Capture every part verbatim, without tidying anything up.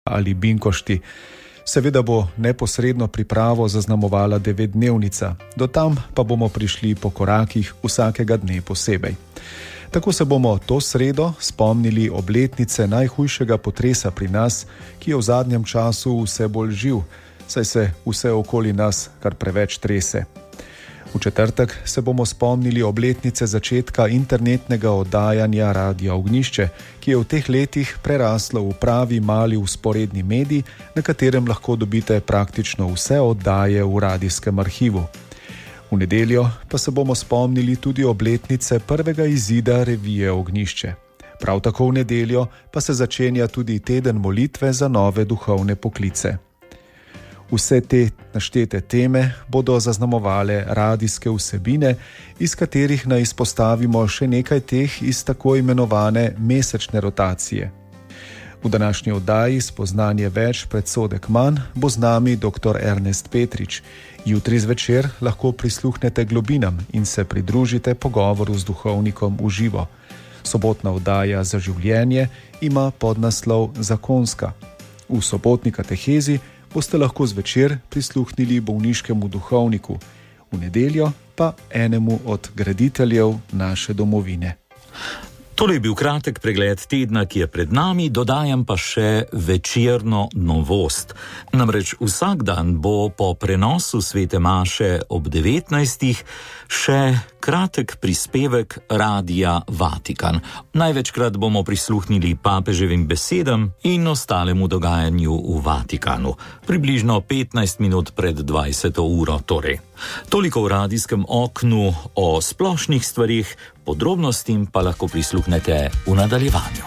ali Binkošti. Seveda bo neposredno pripravo zaznamovala devetdnevnica, do tam pa bomo prišli po korakih vsakega dne posebej. Tako se bomo to sredo spomnili obletnice najhujšega potresa pri nas, ki je v zadnjem času vse bolj živ, saj se vse okoli nas kar preveč trese. V četrtek se bomo spomnili obletnice začetka internetnega oddajanja Radia Ognjišče, ki je v teh letih preraslo v pravi mali vzporedni medij, na katerem lahko dobite praktično vse oddaje v radijskem arhivu. V nedeljo pa se bomo spomnili tudi obletnice prvega izida revije Ognjišče. Prav tako v nedeljo pa se začenja tudi teden molitve za nove duhovne poklice. Vse te naštete teme bodo zaznamovale radijske vsebine, iz katerih naj izpostavimo še nekaj teh iz tako imenovane mesečne rotacije. V današnji oddaji Spoznanje več, predsodek manj bo z nami doktor Ernest Petrič. Jutri zvečer lahko prisluhnete globinam in se pridružite pogovoru z duhovnikom v živo. Sobotna oddaja Za življenje ima podnaslov Zakonska. V sobotni katehezi boste lahko zvečer prisluhnili bolniškemu duhovniku, v nedeljo pa enemu od graditeljev naše domovine. Tole je bil kratek pregled tedna, ki je pred nami, dodajam pa še večerno novost. Namreč vsak dan bo po prenosu svete maše ob devetnajstih še kratek prispevek Radia Vatikan. Največkrat bomo prisluhnili papeževim besedam in ostalemu dogajanju v Vatikanu. Približno petnajst minut pred dvajseto uro torej. Toliko v radijskem oknu o splošnih stvarih, podrobnostim pa lahko prisluhnete v nadaljevanju.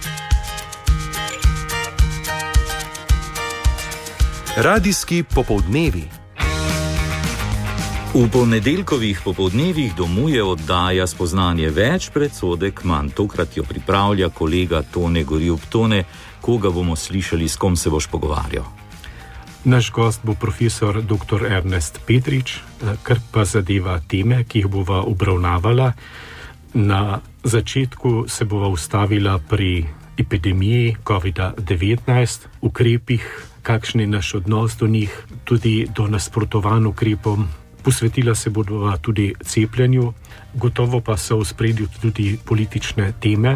Radijski popoldnevi. V ponedeljkovih popoldnevih domuje oddaja Spoznanje več, predsodek manj. Tokrat jo pripravlja kolega Tone Gorjup. Tone, koga bomo slišali, s kom se boš pogovarjal? Naš gost bo profesor doktor Ernest Petrič, kar pa zadeva teme, ki jih bova obravnavala. Na začetku se bova ustavila pri epidemiji kovida devetnajst, ukrepih, kakšen je naš odnos do njih, tudi do nasprotovanj ukrepom. Posvetila se bodo tudi cepljenju, gotovo pa so v ospredju tudi politične teme.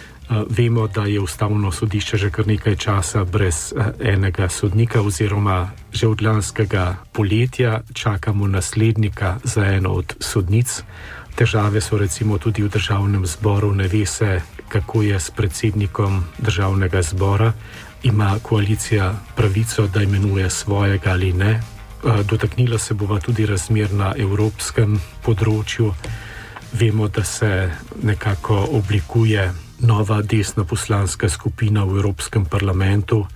Vemo, da je Ustavno sodišče že kar nekaj časa brez enega sodnika oziroma že od lanskega poletja čakamo naslednika za eno od sodnic. Težave so recimo tudi v državnem zboru, ne ve se, kako je s predsednikom državnega zbora. Ima koalicija pravico, da imenuje svojega ali ne. Dotaknila se bova tudi razmer na evropskem področju. Vemo, da se nekako oblikuje nova desna poslanska skupina v Evropskem parlamentu.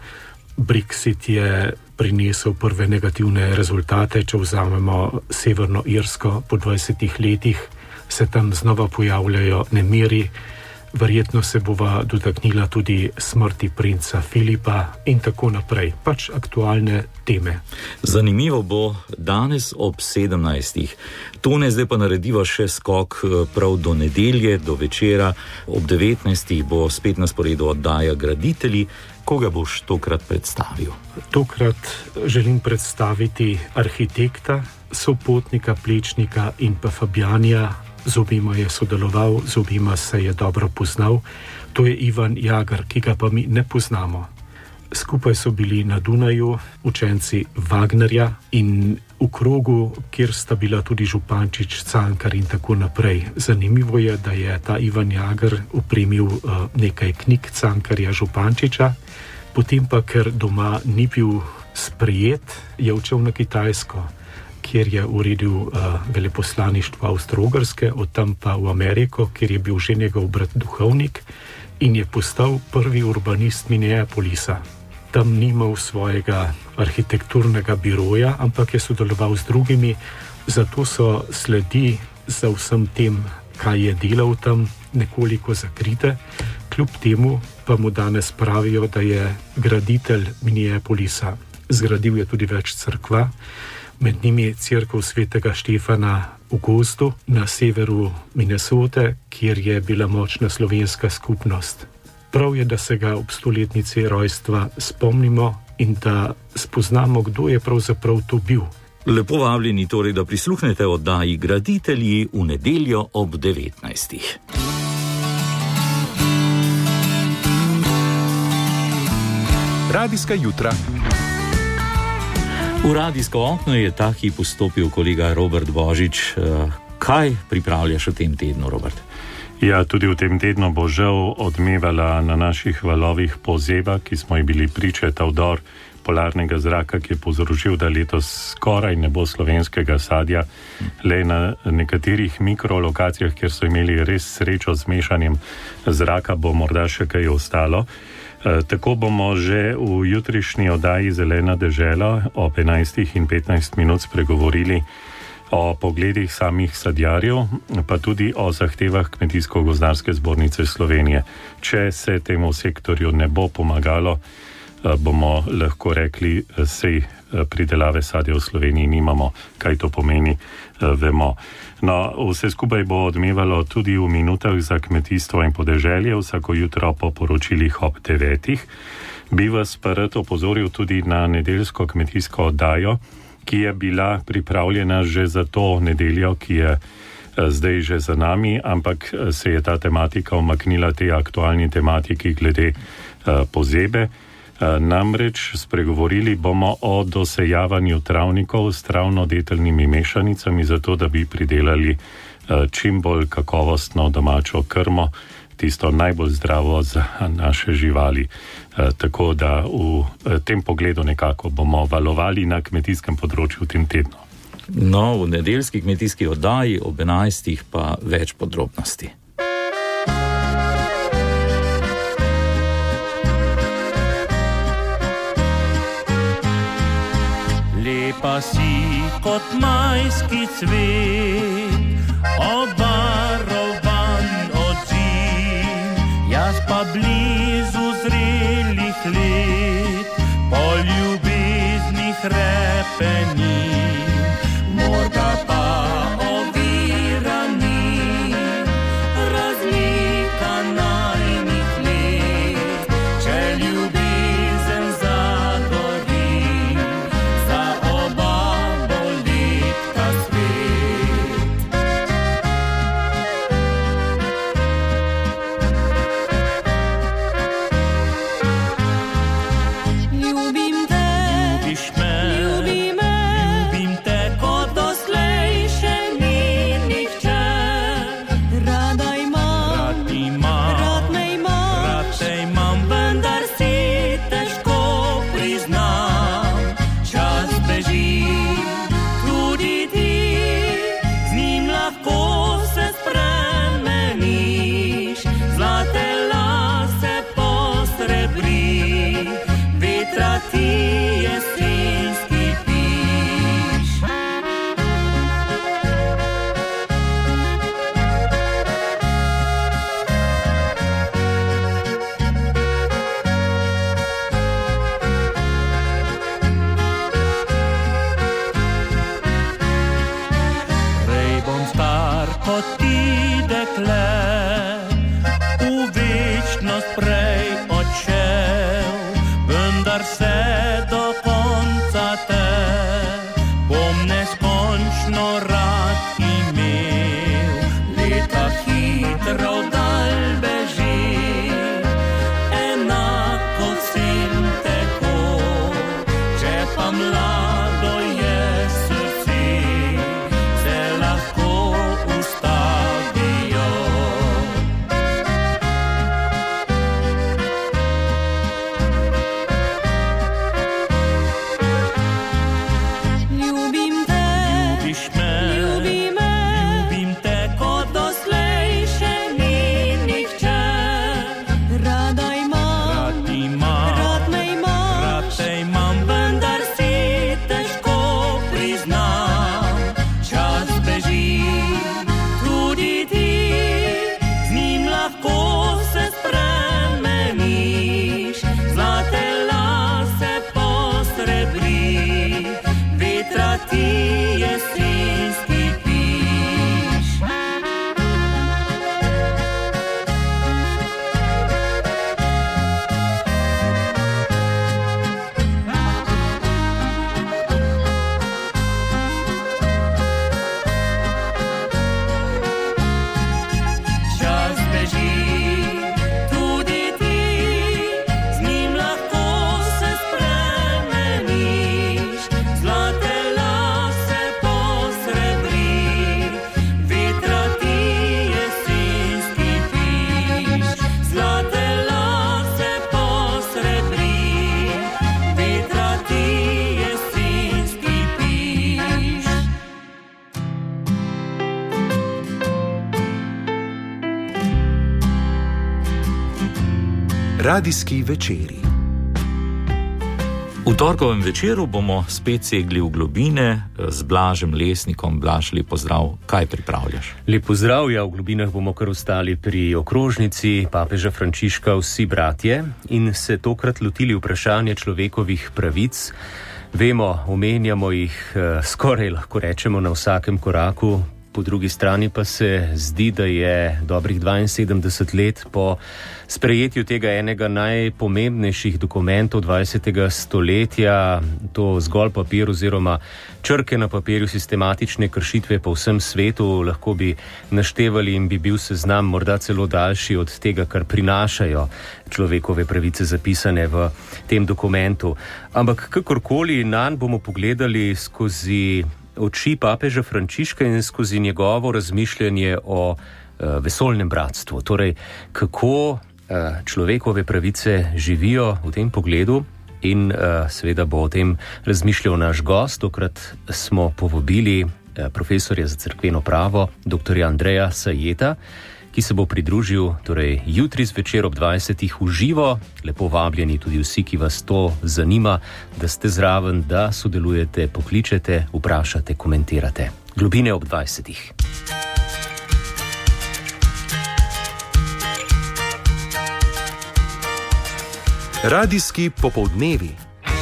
Brexit je prinesel prve negativne rezultate, če vzamemo Severno Irsko po dvajsetih letih, se tam znova pojavljajo nemiri. Verjetno se bova dotaknila tudi smrti princa Filipa in tako naprej. Pač aktualne teme. Zanimivo bo danes ob sedemnajstih. Tone, zdaj pa narediva še skok prav do nedelje, do večera. Ob devetnajstih bo spet na sporedu oddaja Graditelji. Koga boš tokrat predstavil? Tokrat želim predstaviti arhitekta, sopotnika, plečnika in pa Fabjanija. Z obima je sodeloval, z obima se je dobro poznal. To je Ivan Jager, ki ga pa mi ne poznamo. Skupaj so bili na Dunaju učenci Wagnerja in v krogu, kjer sta bila tudi Župančič, Cankar in tako naprej. Zanimivo je, da je ta Ivan Jager opremil uh, nekaj knjig Cankarja Župančiča, potem pa, ker doma ni bil sprejet, je odšel na Kitajsko, kjer je uredil uh, veleposlaništvo Avstro-Ogrske, od tam pa v Ameriko, kjer je bil že njegov brat duhovnik in je postal prvi urbanist Minneapolisa. Tam ni imel svojega arhitekturnega biroja, ampak je sodeloval z drugimi, zato so sledi za vsem tem, kaj je delal tam, nekoliko zakrite. Kljub temu pa mu danes pravijo, da je graditelj Minneapolisa. Zgradil je tudi več cerkva, med njimi cerkev svetega Štefana v gozdu na severu Minnesote, kjer je bila močna slovenska skupnost. prav je, da se ga ob stoletnici rojstva spomnimo in da spoznamo, kdo je pravzaprav to bil. Lepo vabljeni torej, da prisluhnete oddaji Graditelji v nedeljo ob devetnajstih. Radijska jutra. V radijsko okno je ta hip vstopil kolega Robert Božič. Kaj pripravljaš v tem tednu, Robert? Ja, tudi v tem tednu bo žal odmevala na naših valovih pozeba, ki smo ji bili priče, ta vdor polarnega zraka, ki je povzročil, da letos skoraj ne bo slovenskega sadja, le na nekaterih mikrolokacijah, kjer so imeli res srečo z mešanjem zraka, bo morda še kaj ostalo. E, tako bomo že v jutrišnji oddaji Zelena dežela ob enajstih in petnajst minut spregovorili o pogledih samih sadjarjev, pa tudi o zahtevah Kmetijsko-gozdarske zbornice Slovenije. Če se temu sektorju ne bo pomagalo, bomo lahko rekli, sej pridelave sadja v Sloveniji nimamo, kaj to pomeni, vemo. No, vse skupaj bo odmevalo tudi v minutah za kmetijstvo in podeželje, vsako jutro po poročilih ob devetih. Bi vas pa rad opozoril tudi na nedeljsko kmetijsko oddajo, ki je bila pripravljena že za to nedeljo, ki je zdaj že za nami, ampak se je ta tematika omaknila tej aktualni tematiki glede pozebe. Namreč spregovorili bomo o dosejavanju travnikov s travnodeteljnimi mešanicami, zato da bi pridelali čim bolj kakovostno domačo krmo, tisto najbolj zdravo za naše živali. Tako da v tem pogledu nekako bomo valovali na kmetijskem področju v tem tednu. No, v nedeljski kmetijski oddaji ob enajstih pa več podrobnosti. Lepa si kot majski cvet, obvarovan od zim, jaz pa blizu zrelih let, po ljubezni hrepenim, morda pa ovirani, razlika najnih let, če ljubezen zagori, za oba bo lep ta svet. Ljubim te, ljubiš me, ljubi me, ljubim te, kot doslej še ni nihče. Rada imam, rad imam, rad me imam, rad te imam, vendar si težko priznam. Čas beži, tudi ti, z njim lahko se spremeniš, zlate lase posrebri, vetra ti jesenski piš. Prej bom star kot ti, dekle, v večnost prej odšel, vendar se do konca te bom neskončno rad imel. Leta hitro dal beži, enako vsem tako, če pa mlado je srce, se lahko ustavijo. Ljubim te, ljubiš me, ljubi me, ljubim te, kot doslej še ni nihče. Rada imam, rad imam, rad me imam, rad te imam, vendar si Radijski večeri. V torkovem večeru bomo spet segli v globine z Blažem Lesnikom. Blaž, lep pozdrav, kaj pripravljaš? Lep pozdrav, ja, v globinah bomo kar ostali pri okrožnici papeža Frančiška Vsi bratje in se tokrat lotili vprašanja človekovih pravic. Vemo, omenjamo jih eh, skoraj lahko rečemo na vsakem koraku, po drugi strani pa se zdi, da je dobrih dvainsedemdeset let po sprejetju tega enega najpomembnejših dokumentov dvajsetega stoletja, to zgolj papir oziroma črke na papirju sistematične kršitve po vsem svetu, lahko bi naštevali in bi bil seznam morda celo daljši od tega, kar prinašajo človekove pravice zapisane v tem dokumentu. Ampak kakorkoli nanj bomo pogledali skozi oči papeža Frančiška in skozi njegovo razmišljanje o uh, vesoljnem bratstvu. Torej, kako uh, človekove pravice živijo v tem pogledu in uh, seveda bo o tem razmišljal naš gost. Tokrat smo povabili uh, profesorja za cerkveno pravo, doktorja Andreja Sajeta, ki se bo pridružil torej jutri zvečer ob dvajsetih v živo. Lepo vabljeni tudi vsi, ki vas to zanima, da ste zraven, da sodelujete, pokličete, vprašate, komentirate. Globine ob dvajsetih. Radijski popoldnevi.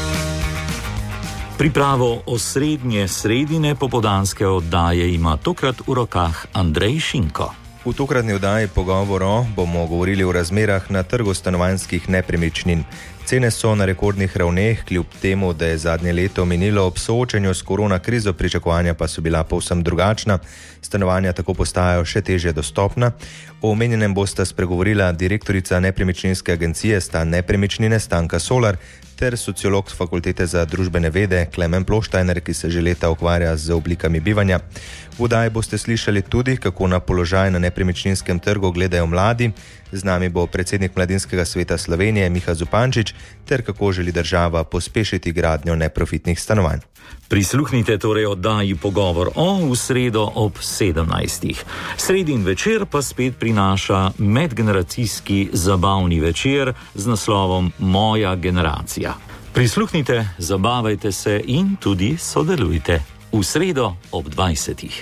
Pripravo osrednje sredine popoldanske oddaje ima tokrat v rokah Andrej Šinko. V tokratni oddaji Pogovoro bomo govorili o razmerah na trgu stanovanjskih nepremičnin. Cene so na rekordnih ravneh, kljub temu, da je zadnje leto minilo ob soočanju s korona krizo, pričakovanja pa so bila povsem drugačna. Stanovanja tako postajajo še težje dostopna. O omenjenem bosta spregovorila direktorica nepremičninske agencije Stan Nepremičnine Stanka Solar ter sociolog z Fakultete za družbene vede Klemen Ploštajner, ki se že leta ukvarja z oblikami bivanja. V oddaji boste slišali tudi, kako na položaj na nepremičninskem trgu gledajo mladi. Z nami bo predsednik Mladinskega sveta Slovenije Miha Zupančič ter kako želi država pospešiti gradnjo neprofitnih stanovanj. Prisluhnite torej oddaji Pogovor o v sredo ob sedemnajstih. Sredin večer pa spet prinaša medgeneracijski zabavni večer z naslovom Moja generacija. Prisluhnite, zabavajte se in tudi sodelujte. V sredo ob dvajsetih.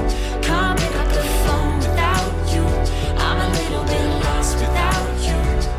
Can't pick up the phone without you. I'm a little bit lost without you.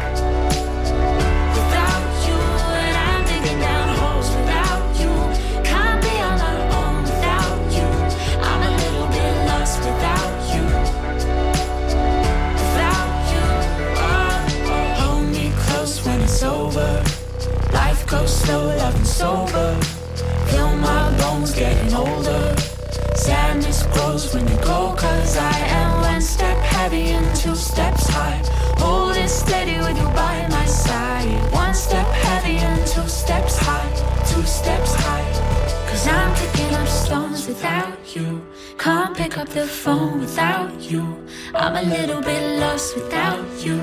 over. Feel my bones getting older. Sadness grows when you go, cause I am one step heavy and two steps high. Hold it steady with you by my side. One step heavy and two steps high. Two steps high. Cause I'm picking up stones without you. Can't pick up the phone without you. I'm a little bit lost without you.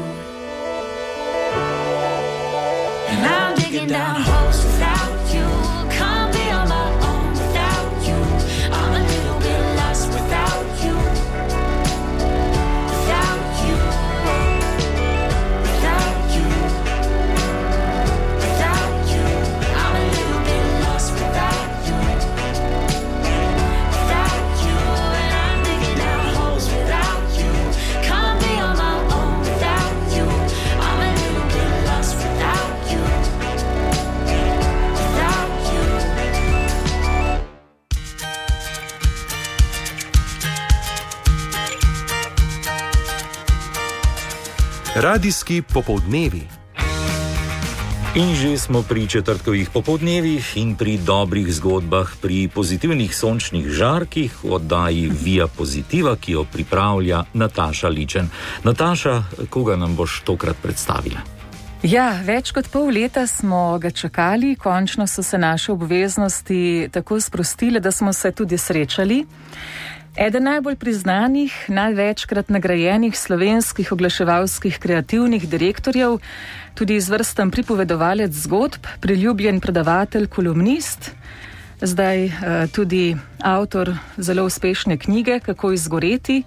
And I'm digging down holes without you. Can't be on my own without you. I'm a little bit lost without you. Without you. Without you. Without you. I'm a little bit lost without you. Without you. And I'm digging down holes without you. Can't be on my own without you. I'm a little bit lost without you. Without you. Radijski popoldnevi. In že smo pri četrtkovih popoldnevih in pri dobrih zgodbah, pri pozitivnih sončnih žarkih v oddaji Via Pozitiva, ki jo pripravlja Nataša Ličen. Nataša, koga nam boš tokrat predstavila? Ja, več kot pol leta smo ga čakali, končno so se naše obveznosti tako sprostile, da smo se tudi srečali. Eden najbolj priznanih, največkrat nagrajenih slovenskih oglaševalskih kreativnih direktorjev, tudi izvrsten pripovedovalec zgodb, priljubljen predavatelj, kolumnist, zdaj uh, tudi avtor zelo uspešne knjige Kako izgoreti,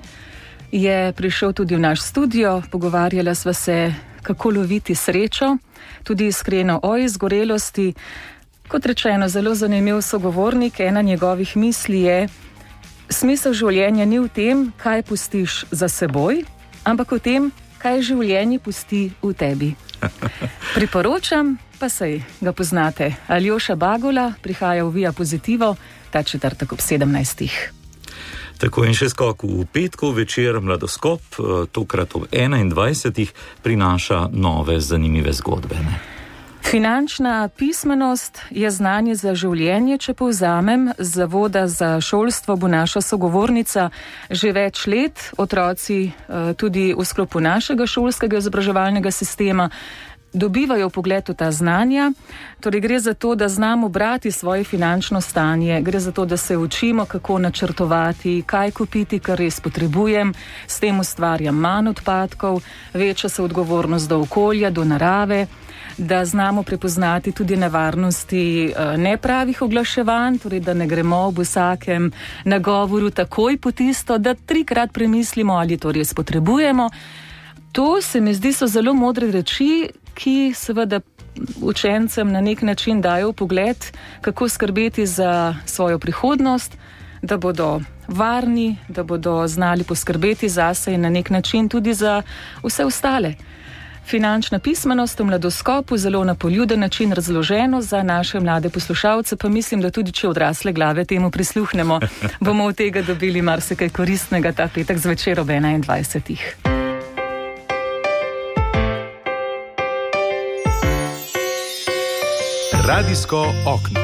je prišel tudi v naš studio, pogovarjala sva se, kako loviti srečo, tudi iskreno o izgorelosti. Kot rečeno, zelo zanimiv sogovornik, ena njegovih misli je: smisel življenja ni v tem, kaj pustiš za seboj, ampak v tem, kaj življenje pusti v tebi. Priporočam, pa sej ga poznate. Aljoša Bagola prihaja v Via Pozitivo ta četrtek ob sedemnajstih. Tako in še skok v petku večer Mladoskop, tokrat ob enaindvajsetih, prinaša nove zanimive zgodbe. Ne? Finančna pismenost je znanje za življenje, če povzamem. Z Zavoda za šolstvo bo naša sogovornica že več let. Otroci tudi v sklopu našega šolskega izobraževalnega sistema dobivajo vpogled v ta znanja. Torej gre za to, da znamo brati svoje finančno stanje, gre za to, da se učimo, kako načrtovati, kaj kupiti, kar res potrebujem, s tem ustvarjam manj odpadkov, veča se odgovornost do okolja, do narave, da znamo prepoznati tudi nevarnosti nepravih oglaševanj, torej da ne gremo v vsakem nagovoru takoj po tisto, da trikrat premislimo, ali to res potrebujemo. To se mi zdi so zelo modre reči, ki seveda učencem na nek način dajo pogled, kako skrbeti za svojo prihodnost, da bodo varni, da bodo znali poskrbeti zase in na nek način tudi za vse ostale. Finančna pismenost v Mladoskopu, zelo na poljuden način razloženo za naše mlade poslušalce, pa mislim, da tudi če odrasle glave temu prisluhnemo, bomo od tega dobili marsikaj koristnega ta petek zvečer ob enaindvajsetih. Radijsko okno.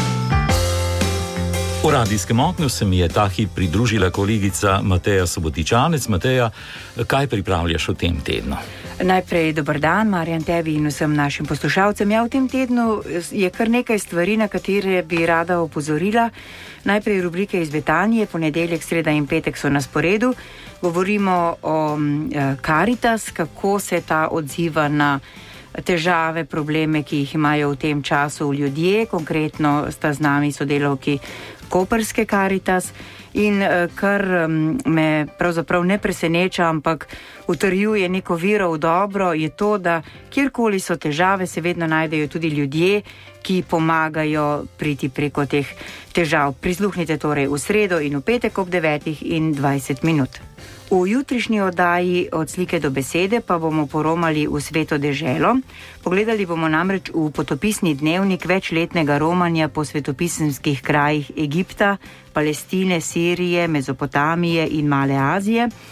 V radijskem oknu se mi je ta hip pridružila kolegica Mateja Sobotičanec. Mateja, kaj pripravljaš v tem tednu? Najprej dober dan, Marjan, tebi in vsem našim poslušalcem. Ja, v tem tednu je kar nekaj stvari, na katere bi rada opozorila. Najprej rubrike iz Betanije, ponedeljek, sreda in petek so na sporedu. Govorimo o Karitas, kako se ta odziva na težave, probleme, ki jih imajo v tem času ljudje. Konkretno sta z nami sodelavki Koprske Karitas in kar me pravzaprav ne preseneča, ampak utrjuje neko vero v dobro, je to, da kjerkoli so težave, se vedno najdejo tudi ljudje, ki pomagajo priti preko teh težav. Prisluhnite torej v sredo in v petek ob devetih in dvajset minut. V jutrišnji oddaji Od slike do besede pa bomo poromali v Sveto deželo. Pogledali bomo namreč v potopisni dnevnik večletnega romanja po svetopisemskih krajih Egipta, Palestine, Sirije, Mezopotamije in Male Azije.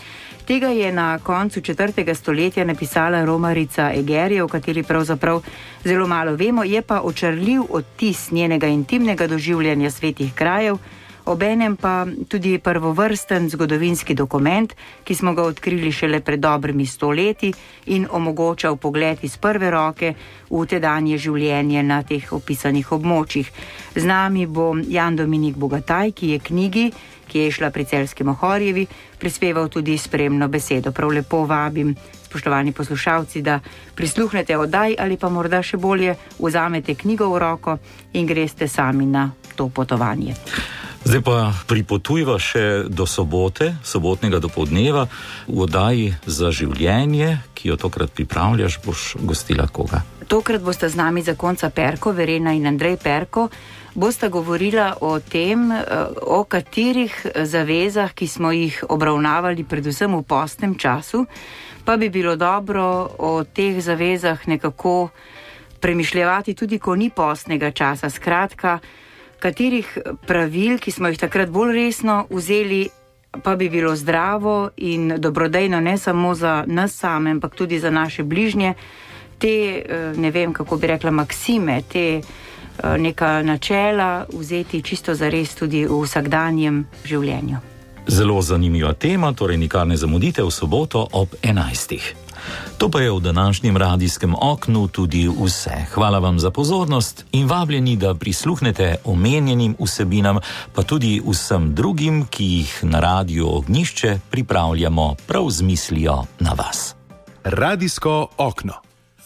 Tega je na koncu četrtega stoletja napisala romarica Egerje, o kateri pravzaprav zelo malo vemo, je pa očarljiv odtis njenega intimnega doživljanja svetih krajev, obenem pa tudi prvovrsten zgodovinski dokument, ki smo ga odkrili šele pred dobrimi sto leti in omogočal pogled iz prve roke v tedanje življenje na teh opisanih območjih. Z nami bo Jan Dominik Bogataj, ki je knjigi, ki je šla pri Celjski Mohorjevi, prispeval tudi spremno besedo. Prav lepo vabim, spoštovani poslušalci, da prisluhnete oddaji ali pa morda še bolje vzamete knjigo v roko in greste sami na to potovanje. Zdaj pa pripotujva še do sobote, sobotnega dopoldneva, v oddaji Za življenje, ki jo tokrat pripravljaš, boš gostila koga? Tokrat bosta z nami zakonca Perko, Verena in Andrej Perko, bosta govorila o tem, o katerih zavezah, ki smo jih obravnavali predvsem v postnem času, pa bi bilo dobro o teh zavezah nekako premišljevati tudi, ko ni postnega časa. Skratka, katerih pravil, ki smo jih takrat bolj resno vzeli, pa bi bilo zdravo in dobrodejno ne samo za nas same, ampak tudi za naše bližnje, te, ne vem, kako bi rekla, maksime, te neka načela vzeti čisto zares tudi v vsakdanjem življenju. Zelo zanimiva tema, torej nikar ne zamudite v soboto ob enajstih. To pa je v današnjem radijskem oknu tudi vse. Hvala vam za pozornost in vabljeni, da prisluhnete omenjenim vsebinam, pa tudi vsem drugim, ki jih na Radiu Ognjišče pripravljamo prav z mislijo na vas. Radijsko okno.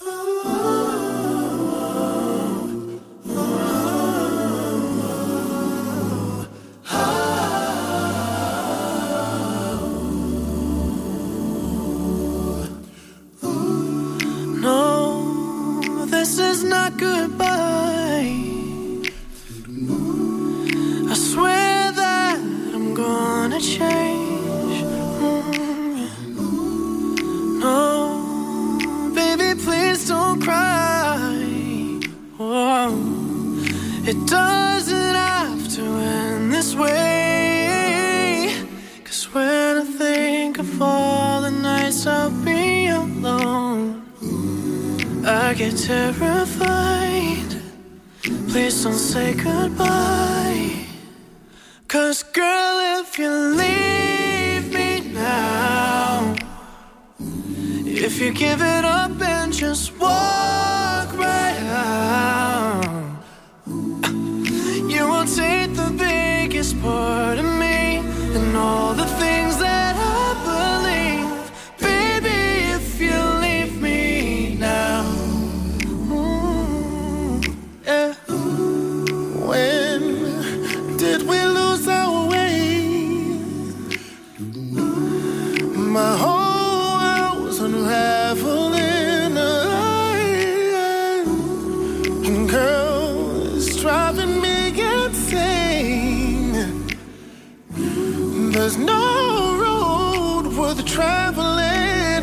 Goodbye. I swear that I'm gonna change. Mm-hmm. No, baby, please don't cry. Whoa. It doesn't have to end this way. 'Cause when I think of all the nights I'll be alone, I get terrified. Please don't say goodbye. 'Cause girl, if you leave me now, if you give it up and just walk right out, you will take the biggest part of me and all the things that I believe. Baby, if you leave me now. When did we lose our way? My whole world was unraveling. And girl, it's driving me insane. There's no road worth traveling.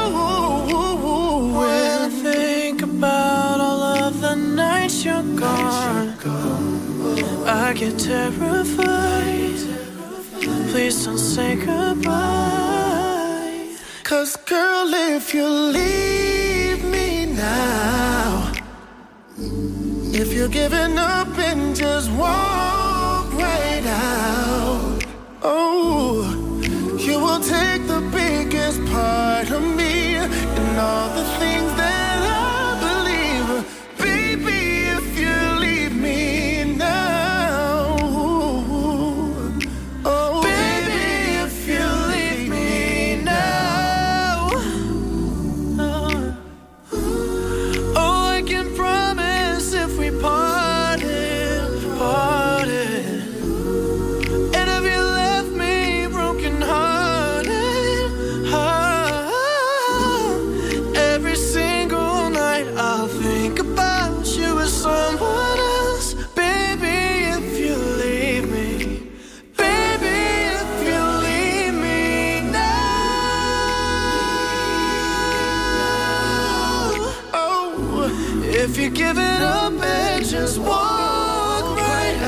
When I think about all of the nights you're gone, I get terrified. Please don't say goodbye. 'Cause girl, if you leave me now, if you're giving up and just walk right out, oh, you will take the biggest part of me and all the things that I believe. Baby, if you leave me now, oh, baby, if you leave me now, oh, I can promise if we parted, parted, and if you left me broken hearted, oh, every single night I'll think about you as someone else. Baby, if you leave me, baby, if you leave me now, oh, if you give it up and just walk right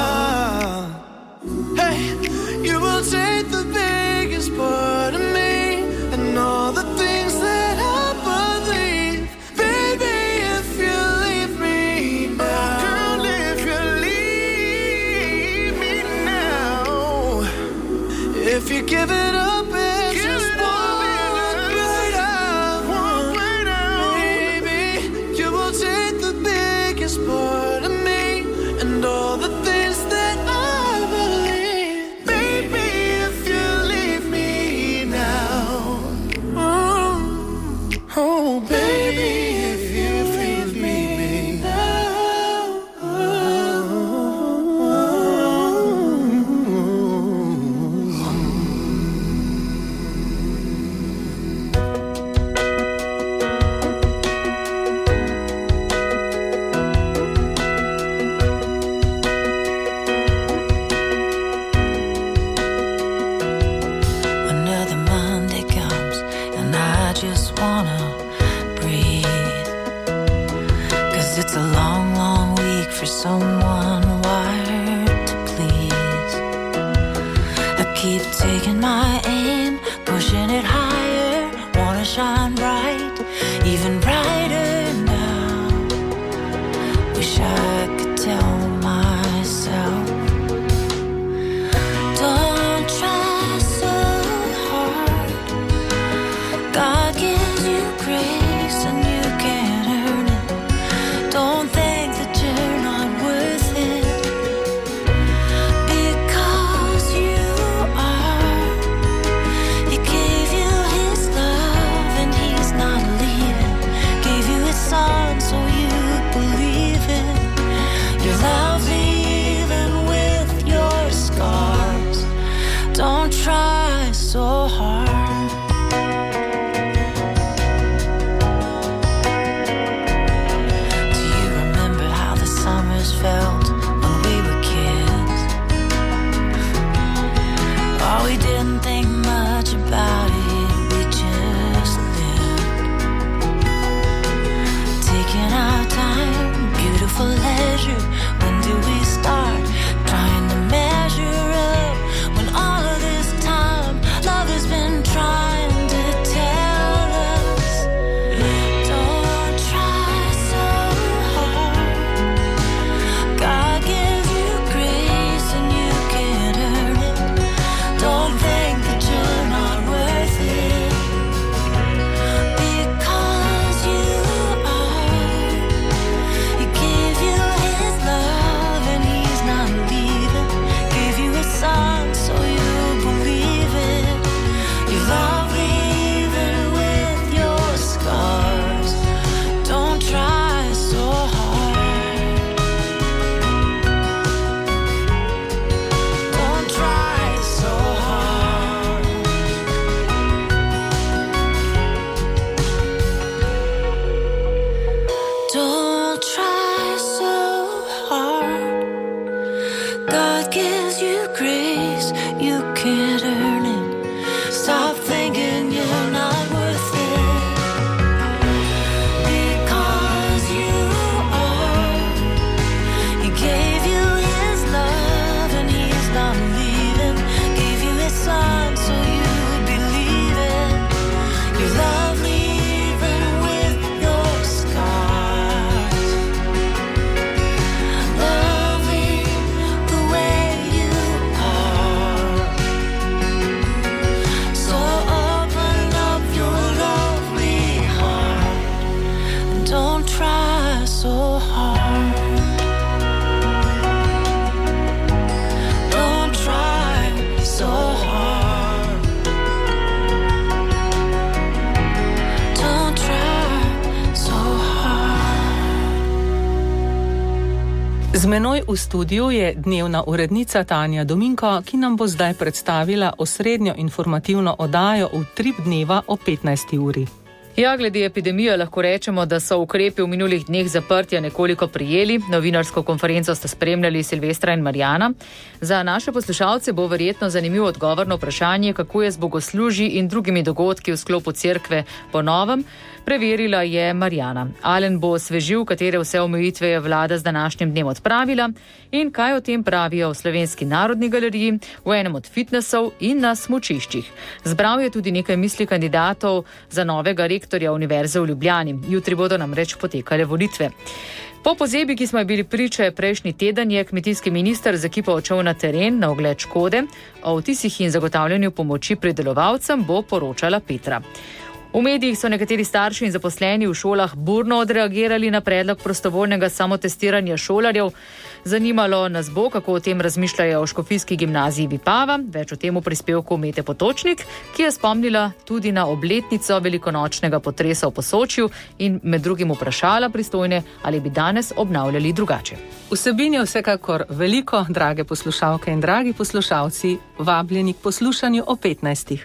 out, hey, you will take the biggest part of me give it up and just walk right out. Baby, you will take the biggest part of me and all the things that I believe. Baby, if you leave me now, oh, oh baby. Someone wired to please. I keep taking my aim, pushing it higher. Wanna shine bright, even brighter now. Wish I could tell myself, don't try so hard. God gives you grace and you can't earn it. Don't think that you're not worth it, because you are. He gave you his love and he's not leaving. Gave you his son so you believe it. You're lovely even with your scars. Don't try so hard. Felt when we were kids. Oh, we didn't think much about it, we just lived, taking our time, beautiful leisure. When do we start trying to measure up, when all of this time love has been trying to tell us, don't try so hard. God gives you grace and you can't earn it. Don't think that you're not worth it, because you are. He gave you his love and he's not leaving. Gave you his son so you believe it. You're lovely even with your scars. Don't try so hard. Don't try so hard. Don't try so hard. God gives you grace, you can't earn it. Stop thinking you're not worth it, because you are. He gave you his love and he's not leaving. Gave you his son so you would believe it. You're lovely even with your scars. Lovely the way you are. So open up your lovely heart and don't try so hard. Don't try so hard. Don't try so hard. Z menoj v studiu je dnevna urednica Tanja Dominko, ki nam bo zdaj predstavila osrednjo informativno oddajo v trip dneva o petnajsti uri. Ja, glede epidemije lahko rečemo, da so ukrepi v minulih dneh zaprtja nekoliko prijeli. Novinarsko konferenco sta spremljali Silvestra in Marjana. Za naše poslušalce bo verjetno zanimivo odgovor na vprašanje, kako je z bogoslužji in drugimi dogodki v sklopu cerkve po novem. Preverila je Marjana. Alen bo osvežil, katere vse omejitve je vlada z današnjim dnem odpravila in kaj o tem pravijo v Slovenski narodni galeriji, v enem od fitnesov in na smučiščih. Zbral je tudi nekaj misli kandidatov za novega rektorja Univerze v Ljubljani. Jutri bodo namreč potekale volitve. Po pozebi, ki smo je bili priče prejšnji teden, je kmetijski minister z ekipo odšel na teren na ogled škode. O vtisih in zagotavljanju pomoči pridelovalcem bo poročala Petra. V medijih so nekateri starši in zaposleni v šolah burno odreagirali na predlog prostovoljnega samotestiranja šolarjev. Zanimalo nas bo, kako o tem razmišljajo o škofijski gimnaziji Vipava. Več o tem v prispevku Mete Potočnik, ki je spomnila tudi na obletnico velikonočnega potresa v Posočju in med drugim vprašala pristojne, ali bi danes obnavljali drugače. Vsebin je vsekakor veliko, drage poslušalke in dragi poslušalci, vabljeni k poslušanju o petnajstih.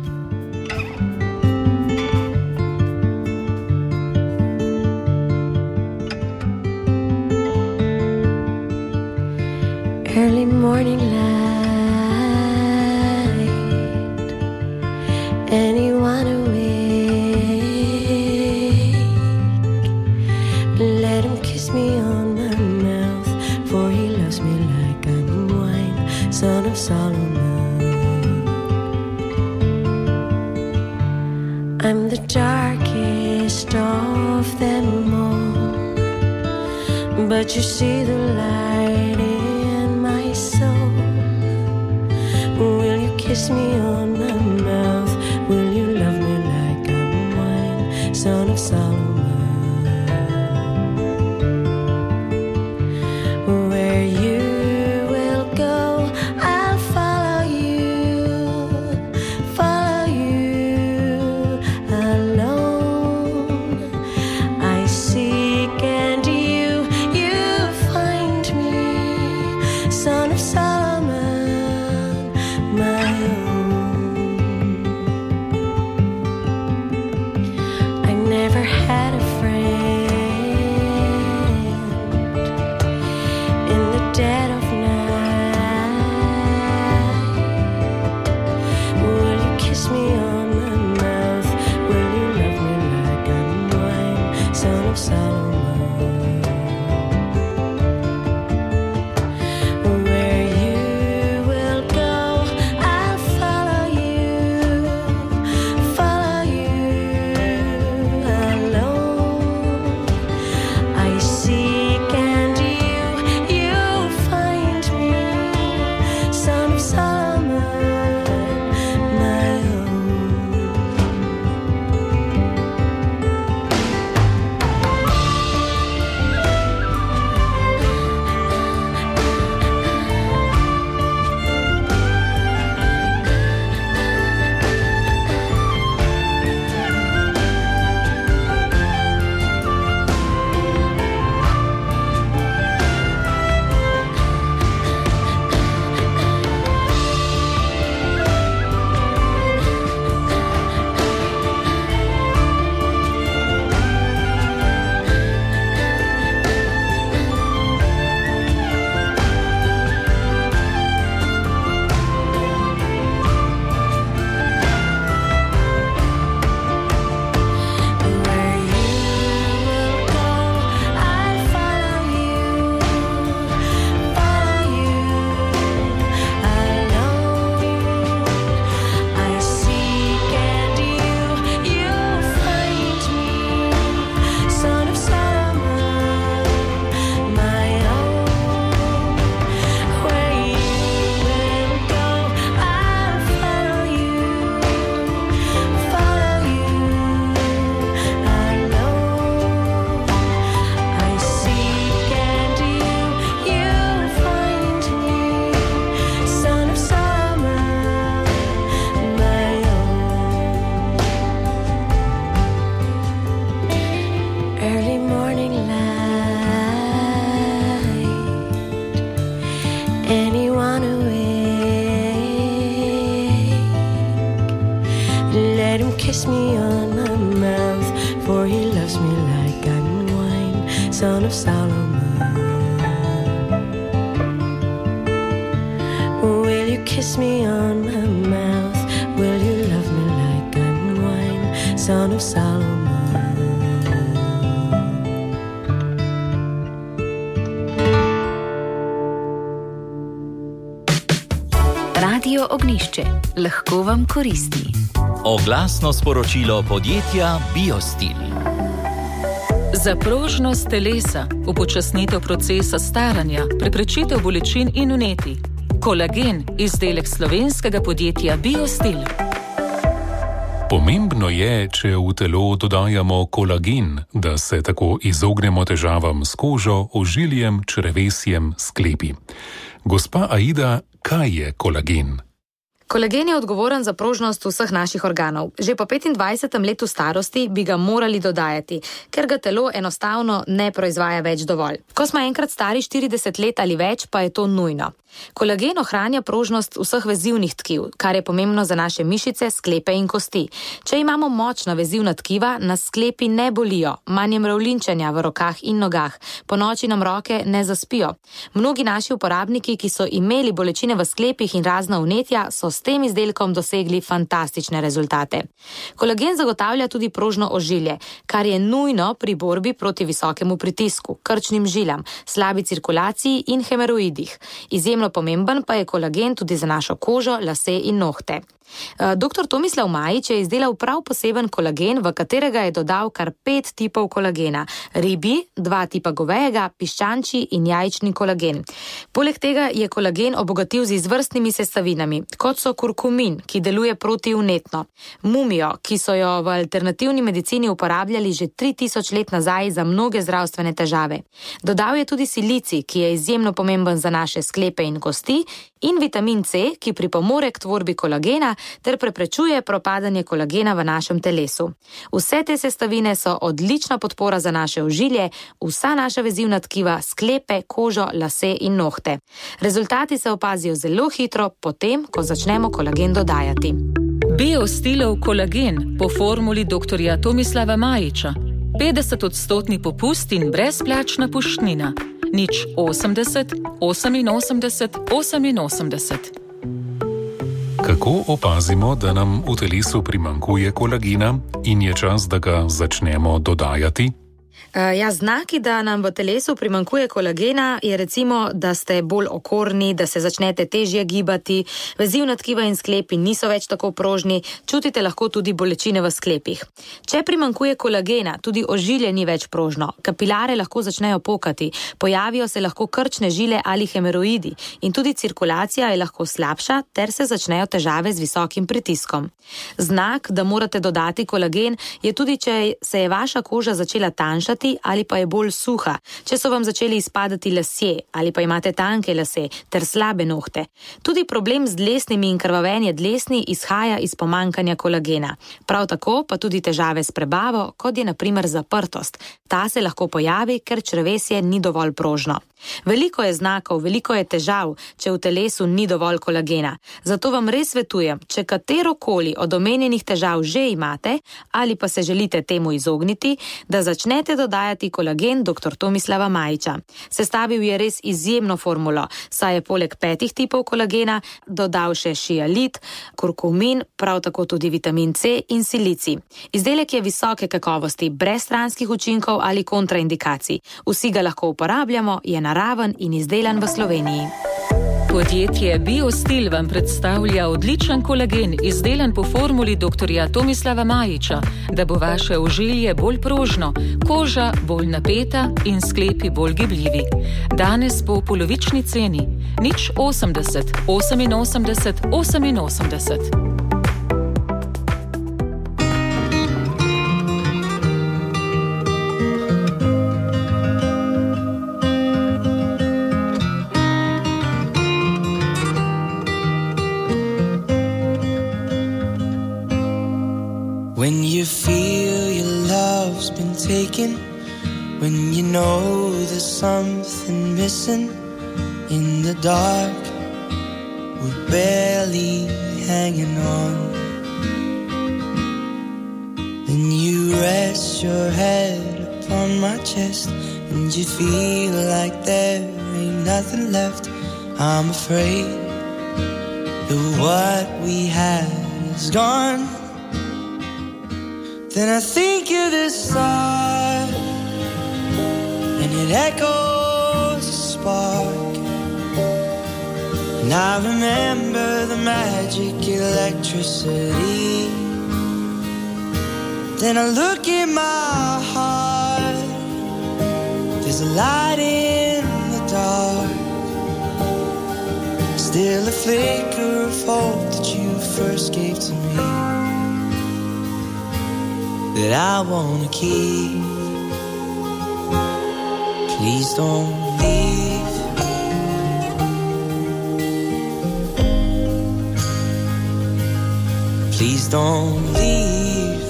Early morning light, anyone awake? Let him kiss me on my mouth, for he loves me like I'm wine, son of Solomon. I'm the darkest of them all, but you see the light in soul. Will you kiss me on my mouth? Will you love me like I'm wine, son of Solomon? Where you will go, I'll follow you, follow you alone. I seek and you, you find me, son of Solomon, my own. I never had a friend in the dead of night. Will you kiss me on my mouth? Will you love me like I'm wine, son of Solomon? Kiss me on my mouth, for he loves me like I'm wine, son of Solomon. Will you kiss me on my mouth? Will you love me like I'm wine, son of Solomon? Radio Ognišče lahko vam koristi. Oglasno sporočilo podjetja Biostil. Za prožnost telesa, upočasnitev procesa staranja, preprečitev bolečin in vnetij. Kolagen, izdelek slovenskega podjetja Biostil. Pomembno je, če v telo dodajamo kolagen, da se tako izognemo težavam s kožo, ožiljem, črevesjem, sklepi. Gospa Aida, kaj je kolagen? Kolagen je odgovoren za prožnost vseh naših organov. Že po petindvajsetem letu starosti bi ga morali dodajati, ker ga telo enostavno ne proizvaja več dovolj. Ko smo enkrat stari štirideset let ali več, pa je to nujno. Kolagen ohranja prožnost vseh vezivnih tkiv, kar je pomembno za naše mišice, sklepe in kosti. Če imamo močna vezivna tkiva, nas sklepi ne bolijo, manj je mravljinčenja v rokah in nogah, po noči nam roke ne zaspijo. Mnogi naši uporabniki, ki so imeli bolečine v sklepih in razna vnetja, so s tem izdelkom dosegli fantastične rezultate. Kolagen zagotavlja tudi prožno ožilje, kar je nujno pri borbi proti visokemu pritisku, krčnim žilam, slabi cirkulaciji in hemoroidih. Izjemno pomemben pa je kolagen tudi za našo kožo, lase in nohte. Doktor Tomislav Majič je izdelal prav poseben kolagen, v katerega je dodal kar pet tipov kolagena. Ribji, dva tipa govejega, piščančji in jajčni kolagen. Poleg tega je kolagen obogatil z izvrstnimi sestavinami, kot so kurkumin, ki deluje protivnetno, mumijo, ki so jo v alternativni medicini uporabljali že tri tisoč let nazaj za mnoge zdravstvene težave. Dodal je tudi silicij, ki je izjemno pomemben za naše sklepe in kosti, in vitamin C, ki pripomore k tvorbi kolagena ter preprečuje propadanje kolagena v našem telesu. Vse te sestavine so odlična podpora za naše ožilje, vsa naša vezivna tkiva, sklepe, kožo, lase in nohte. Rezultati se opazijo zelo hitro, potem, ko začnemo kolagen dodajati. Biostilov kolagen po formuli doktorja Tomislava Majiča. petdeset odstotni popust in brezplačna poštnina. Nič osemdeset, oseminosemdeset, oseminosemdeset. Kako opazimo, da nam v telesu primanjkuje kolagena in je čas, da ga začnemo dodajati? Ja, znaki, da nam v telesu primanjkuje kolagena, je recimo, da ste bolj okorni, da se začnete težje gibati, vezivna tkiva in sklepi niso več tako prožni, čutite lahko tudi bolečine v sklepih. Če primanjkuje kolagena, tudi ožilje ni več prožno, kapilare lahko začnejo pokati, pojavijo se lahko krčne žile ali hemoroidi in tudi cirkulacija je lahko slabša ter se začnejo težave z visokim pritiskom. Znak, da morate dodati kolagen, je tudi, če se je vaša koža začela tanjšati ali pa je bolj suha, če so vam začeli izpadati lasje ali pa imate tanke lase ter slabe nohte. Tudi problem z dlesnimi in krvavenje dlesni izhaja iz pomankanja kolagena. Prav tako pa tudi težave s prebavo, kot je na primer zaprtost. Ta se lahko pojavi, ker črevesje ni dovolj prožno. Veliko je znakov, veliko je težav, če v telesu ni dovolj kolagena. Zato vam res svetujem, če katerokoli od omenjenih težav že imate ali pa se želite temu izogniti, da začnete dodajati kolagen doktor Tomislava Majiča. Sestavil je res izjemno formulo, saj je poleg petih tipov kolagena dodal še šialit, kurkumin, prav tako tudi vitamin C in silicij. Izdelek je visoke kakovosti, brez stranskih učinkov ali kontraindikacij. Vsi ga lahko uporabljamo, je naraven in izdelan v Sloveniji. Podjetje Biostil vam predstavlja odličen kolagen, izdelan po formuli doktorja Tomislava Majiča, da bo vaše ožilje bolj prožno, koža bolj napeta in sklepi bolj gibljivi. Danes po polovični ceni. Nič osemdeset, oseminosemdeset, oseminosemdeset. When you feel your love's been taken, when you know there's something missing in the dark, we're barely hanging on. Then you rest your head upon my chest and you feel like there ain't nothing left. I'm afraid that what we had is gone. Then I think of the star, and it echoes a spark. And I remember the magic electricity. Then I look in my heart, there's a light in the dark, still a flicker of hope that you first gave to me, that I wanna keep. Please don't leave. Please don't leave.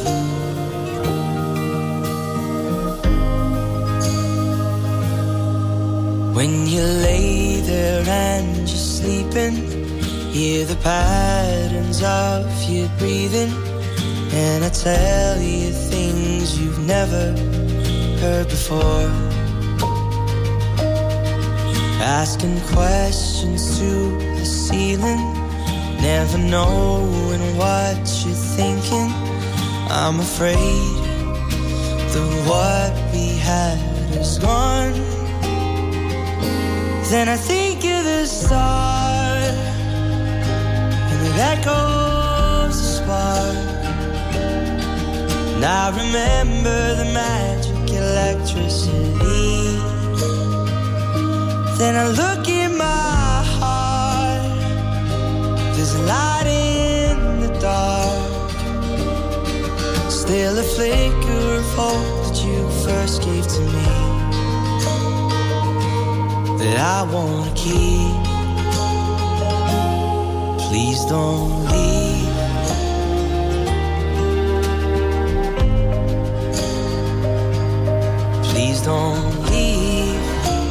When you lay there and you're sleeping, hear the patterns of your breathing, and I tell you things you've never heard before. Asking questions to the ceiling, never knowing what you're thinking. I'm afraid that what we had is gone. Then I think of the start, and it echoes a spark. And I remember the magic electricity. Then I look in my heart, there's a light in the dark, still a flicker of hope that you first gave to me, that I wanna keep. Please don't leave. Please don't leave.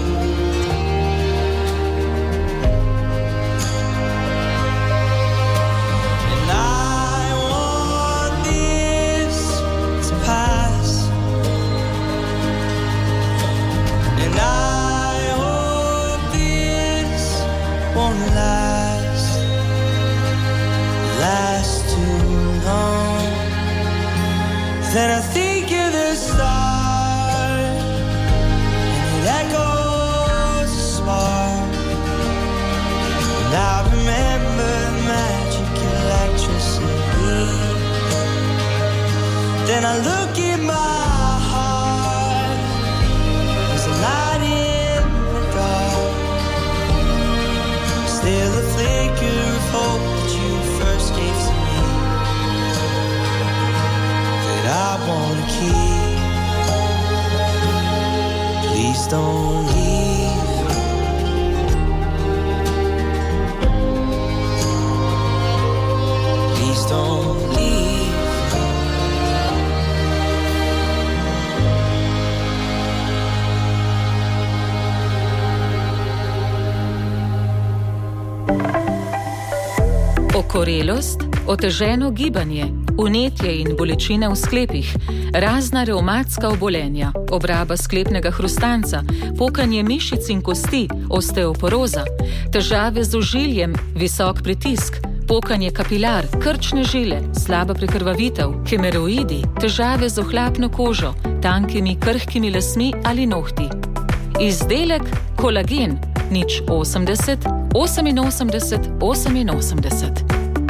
And I want this to pass, and I won't last, last too long. Then I think of the start, and it echoes a spark. And I remember magic electricity. Then I look in my heart, there's a light in the dark, still a flicker of hope that you first gave to me, that I wanna keep. Please don't leave. Please don't leave. Okorelost, oteženo gibanje, vnetje in bolečine v sklepih, razna revmatska obolenja, obraba sklepnega hrustanca, pokanje mišic in kosti, osteoporoza, težave z ožiljem, visok pritisk, pokanje kapilar, krčne žile, slaba prekrvavitev, hemoroidi, težave z ohlapno kožo, tankimi krhkimi lasmi ali nohti. Izdelek kolagen, nič osemdeset, oseminosemdeset, oseminosemdeset.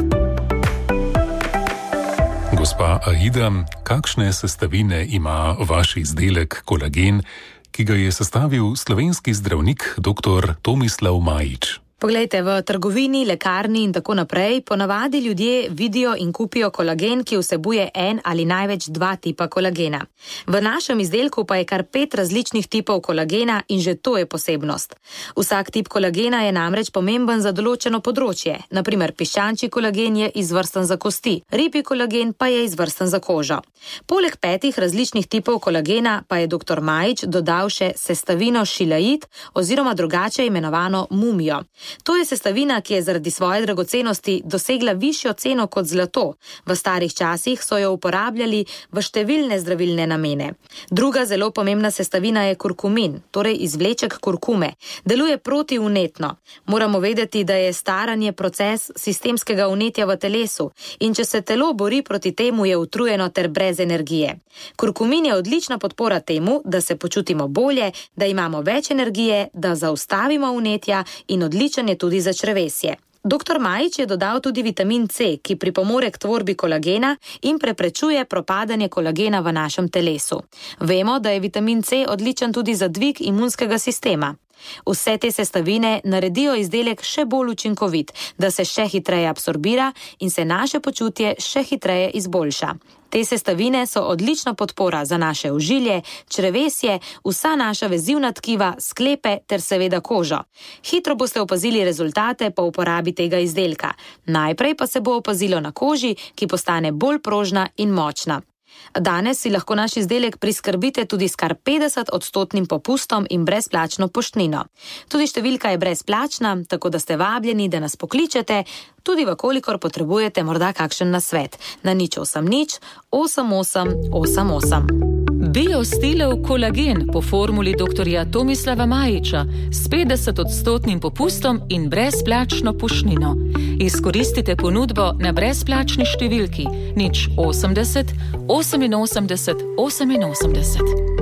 Gospa Aida, kakšne sestavine ima vaš izdelek kolagen, ki ga je sestavil slovenski zdravnik dr. Tomislav Majič? Poglejte, v trgovini, lekarni in tako naprej ponavadi ljudje vidijo in kupijo kolagen, ki vsebuje en ali največ dva tipa kolagena. V našem izdelku pa je kar pet različnih tipov kolagena in že to je posebnost. Vsak tip kolagena je namreč pomemben za določeno področje. Naprimer, piščančji kolagen je izvrsten za kosti, ribji kolagen pa je izvrsten za kožo. Poleg petih različnih tipov kolagena pa je dr. Majič dodal še sestavino šilaid oziroma drugače imenovano mumijo. To je sestavina, ki je zaradi svoje dragocenosti dosegla višjo ceno kot zlato. V starih časih so jo uporabljali v številne zdravilne namene. Druga zelo pomembna sestavina je kurkumin, torej izvleček kurkume. Deluje protivnetno. Moramo vedeti, da je staranje proces sistemskega vnetja v telesu in če se telo bori proti temu, je utrujeno ter brez energije. Kurkumin je odlična podpora temu, da se počutimo bolje, da imamo več energije, da zaustavimo vnetja in odličen odličen je tudi za črevesje. doktor Majič je dodal tudi vitamin C, ki pripomore k tvorbi kolagena in preprečuje propadanje kolagena v našem telesu. Vemo, da je vitamin C odličen tudi za dvig imunskega sistema. Vse te sestavine naredijo izdelek še bolj učinkovit, da se še hitreje absorbira in se naše počutje še hitreje izboljša. Te sestavine so odlična podpora za naše ožilje, črevesje, vsa naša vezivna tkiva, sklepe ter seveda kožo. Hitro boste opazili rezultate po uporabi tega izdelka. Najprej pa se bo opazilo na koži, ki postane bolj prožna in močna. Danes si lahko naš izdelek priskrbite tudi s kar petdeset odstotnim popustom in brezplačno poštnino. Tudi številka je brezplačna, tako da ste vabljeni, da nas pokličete, tudi v kolikor potrebujete morda kakšen nasvet. Na nič osem nič osem osem osem osem. Biostilov kolagen po formuli doktorja Tomislava Majiča s petdeset odstotnim popustom in brezplačno poštnino. Izkoristite ponudbo na brezplačni številki nič osemdeset oseminosemdeset oseminosemdeset.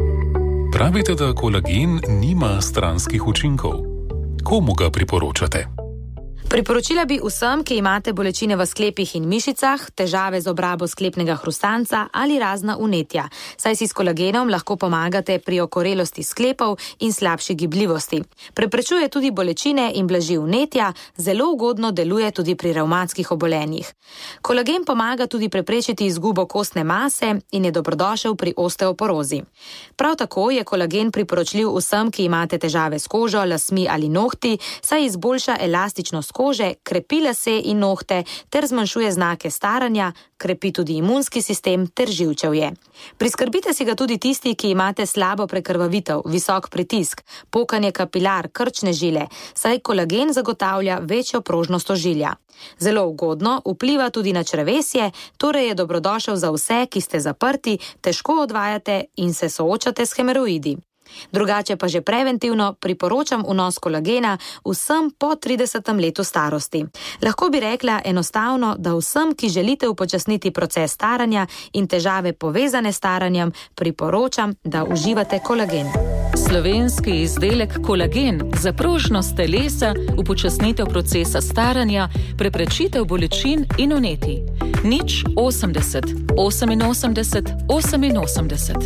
Pravite, da kolagen nima stranskih učinkov. Komu ga priporočate? Priporočila bi vsem, ki imate bolečine v sklepih in mišicah, težave z obrabo sklepnega hrustanca ali razna vnetja, saj si s kolagenom lahko pomagate pri okorelosti sklepov in slabši gibljivosti. Preprečuje tudi bolečine in blaži vnetja, zelo ugodno deluje tudi pri revmatskih obolenjih. Kolagen pomaga tudi preprečiti izgubo kostne mase in je dobrodošel pri osteoporozi. Prav tako je kolagen priporočljiv vsem, ki imate težave s kožo, lasmi ali nohti, saj izboljša elastičnost kože, krepi lase in nohte ter zmanjšuje znake staranja, krepi tudi imunski sistem ter živčevje. Priskrbite si ga tudi tisti, ki imate slabo prekrvavitev, visok pritisk, pokanje kapilar, krčne žile, saj kolagen zagotavlja večjo prožnost ožilja. Zelo ugodno vpliva tudi na črevesje, torej je dobrodošel za vse, ki ste zaprti, težko odvajate in se soočate s hemoroidi. Drugače pa že preventivno priporočam vnos kolagena vsem po tridesetem letu starosti. Lahko bi rekla enostavno, da vsem, ki želite upočasniti proces staranja in težave povezane s staranjem, priporočam, da uživate kolagen. Slovenski izdelek kolagen za prožnost telesa, upočasnitev procesa staranja, preprečitev bolečin in vnetij. nič osemdeset oseminosemdeset oseminosemdeset.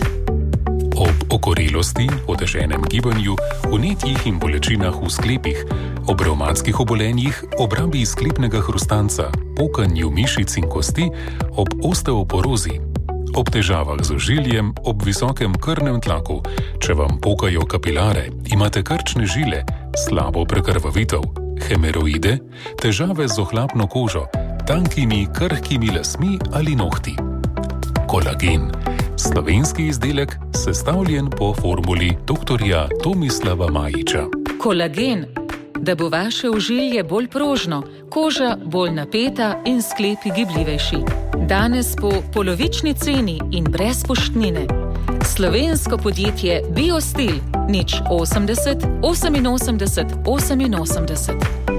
Ob okorelosti, oteženem gibanju, vnetjih in bolečinah v sklepih, ob revmatskih obolenjih, ob rabi sklepnega hrustanca, pokanju mišic in kosti, ob osteoporozi, ob težavah z ožiljem, ob visokem krvnem tlaku, če vam pokajo kapilare, imate krčne žile, slabo prekrvavitev, hemoroide, težave z ohlapno kožo, tankimi, krhkimi lasmi ali nohti. Kolagen. Slovenski izdelek, sestavljen po formuli doktorja Tomislava Majiča. Kolagen, da bo vaše ožilje bolj prožno, koža bolj napeta in sklepi gibljivejši. Danes po polovični ceni in brez poštnine. Slovensko podjetje Biostil nič osemdeset oseminosemdeset oseminosemdeset.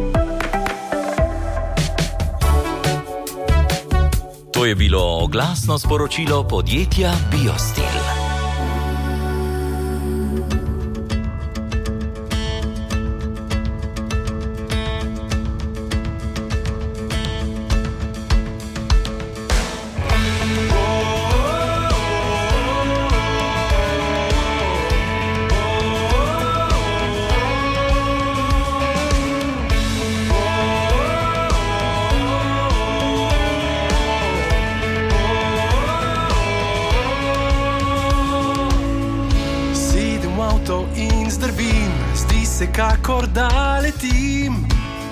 To je bilo oglasno sporočilo podjetja Biostil. In zdrvim, zdi se, kakor da letim.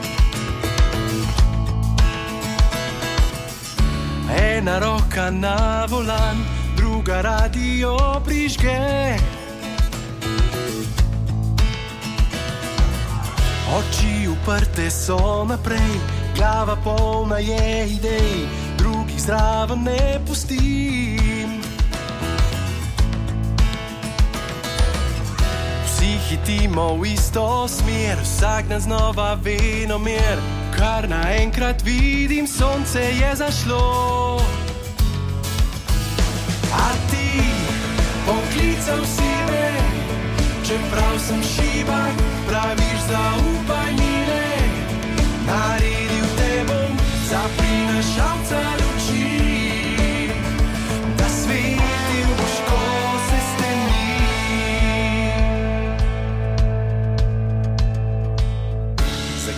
Ena roka na volan, druga radio prižge. Oči uprte so naprej, glava polna je idej, drugih zraven ne pustim. Hitimo v isto smer, vsak dan znova venomer, kar naenkrat vidim, sonce je zašlo. A ti poklical si me, čeprav sem šibak, praviš zaupaj mi ne.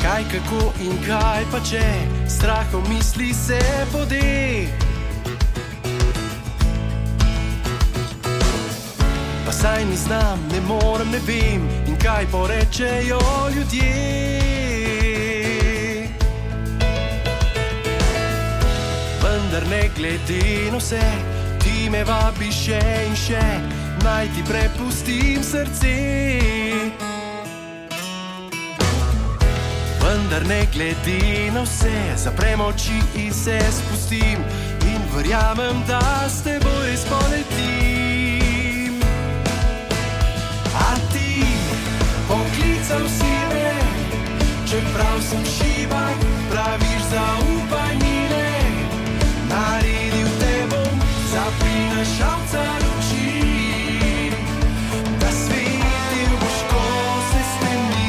Kaj, kako in kaj pa če, strahom misli se pode. Pa saj ni znam, ne morem, ne vem, in kaj porečejo ljudje. Vendar ne glede na vse, ti me vabi še in še, naj ti prepustim srce. Vendar ne glede na vse, zaprem oči in se spustim in verjamem, da s teboj res poletim. A ti poklical si me, čeprav sem šibak, praviš zaupaj mi le. Naredil te bom za prinašalca luči, da svetil boš, ko se steni.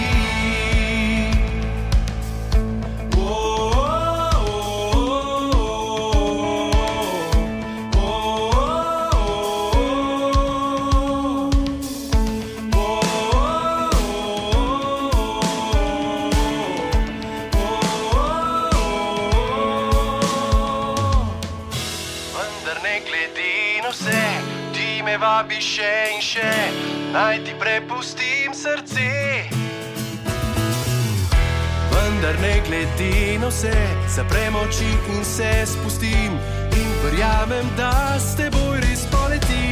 Vabi še in še, naj ti prepustim srce. Vendar ne glede na vse, zaprem oči in se spustim in verjamem, da s teboj res poletim.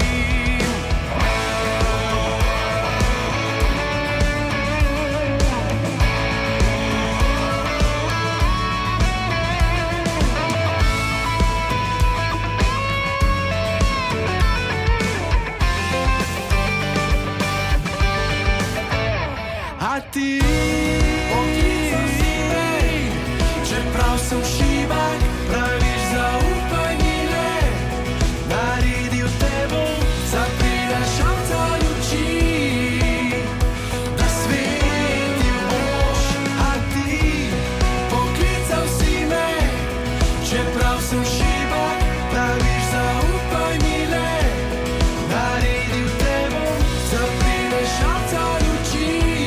Ti poklical si me, čeprav sem šibak, praviš zaupaj mi le. Naredil te bom za prinašalca luči, da svetil boš. A ti poklical si me, čeprav sem šibak, praviš zaupaj mi le. Naredil te bom za prinašalca luči.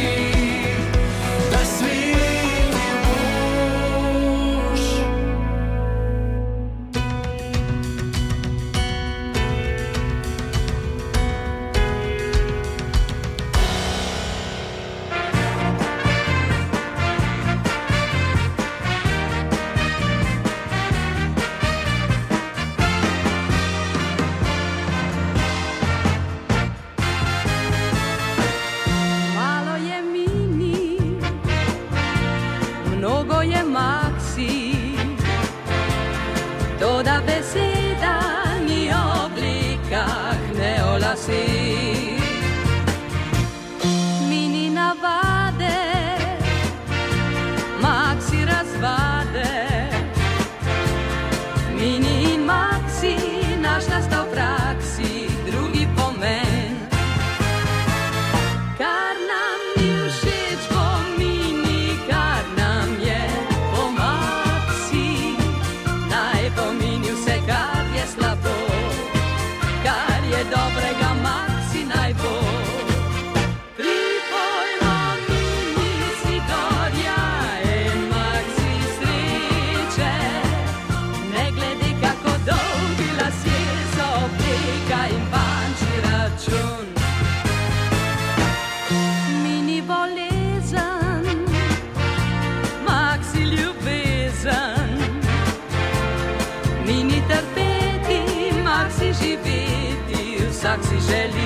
Mini navade, maxi razvade, mini in maxi, našla sta v praksi drugi pomen. Kar nam ni všeč bo mini, kar nam je po maxi, naj po mini vse, kar je slabo, kar je dobrega maxi naj bo. Pripojmo mini si gorja in maxi sreče, ne glede kako dolgi lasje so obleka in bančni račun. Mini bolezen, maxi ljubezen, mini trpeti, maxi živeti, vsak si želi.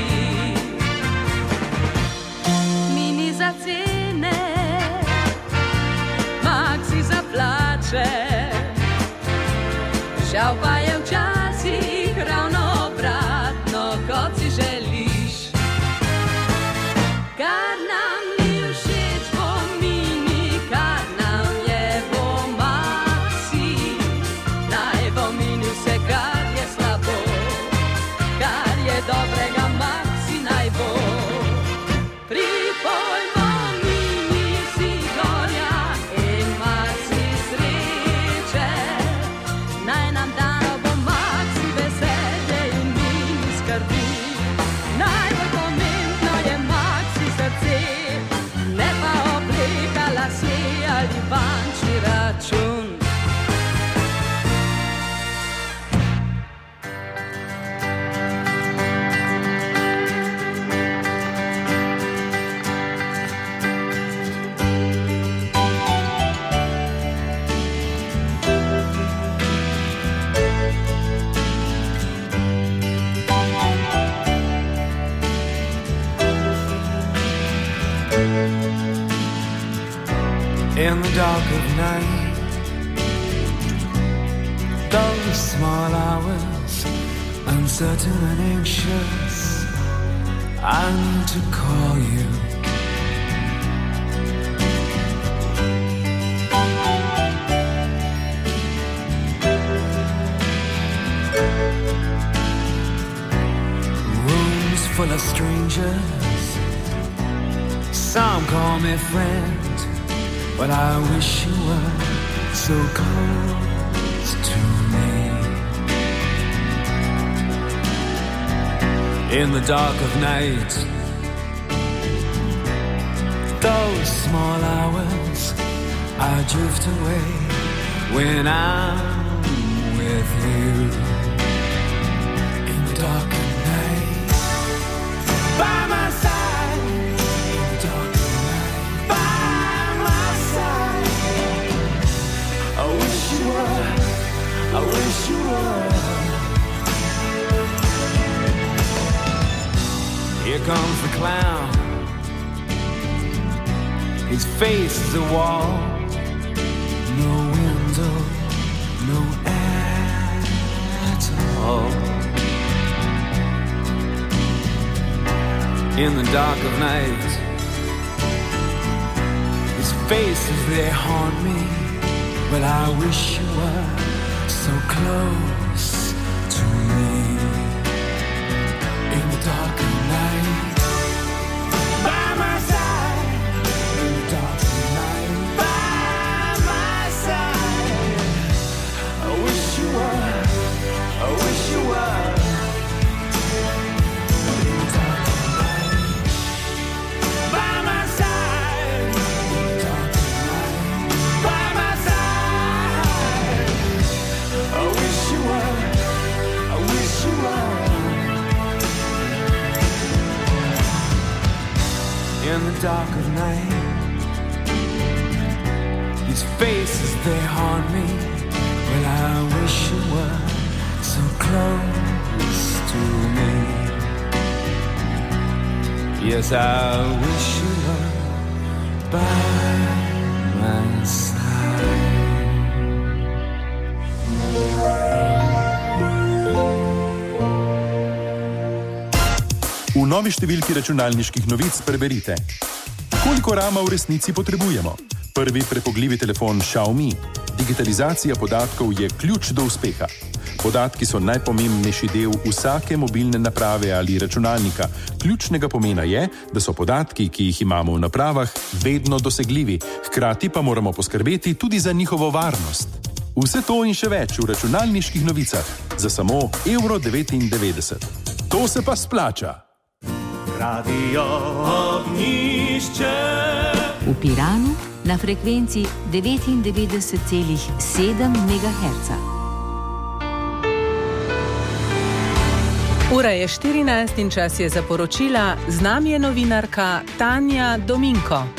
Mini za cene, maxi za plače, žal pa je včasih ravno obratno, kot si želiš. Kar nam ni všeč bo mini, kar nam je bo maxi, naj bo mini vse, kar je slabo, kar je dobrega In the dark of night, those small hours, uncertain and anxious, I need to call you. Rooms full of strangers, some call me friend, but I wish you were so close to me. In the dark of night, those small hours, I drift away when I'm with you. In the dark of night, by my side. In the dark of night, by my side. I wish you were, I wish you were. Here comes the clown. His face is a wall. No window, no air at all. In the dark of night, his faces, they haunt me. But I wish you were so close to me. In the dark of night, by my side. In the dark of night, by my side. I wish you were, I wish you were. In the dark of night, by my side. In the dark of night, by my side. I wish you were, I wish you were. In the dark of night, these faces, they haunt me. But I wish you were so close to me. Yes, I wish you were by my side. V novi številki računalniških novic preberite: koliko rama v resnici potrebujemo? Prvi prepogljivi telefon Xiaomi. Digitalizacija podatkov je ključ do uspeha. Podatki so najpomembnejši del vsake mobilne naprave ali računalnika. Ključnega pomena je, da so podatki, ki jih imamo v napravah, vedno dosegljivi, hkrati pa moramo poskrbeti tudi za njihovo varnost. Vse to in še več v računalniških novicah za samo evro devetindevetdeset. To se pa splača. Radio Ognišče. V Piranu na frekvenci devetindevetdeset celih sedem megaherca. Ura je štirinajst in čas je za poročila. Z nami je novinarka Tanja Dominko.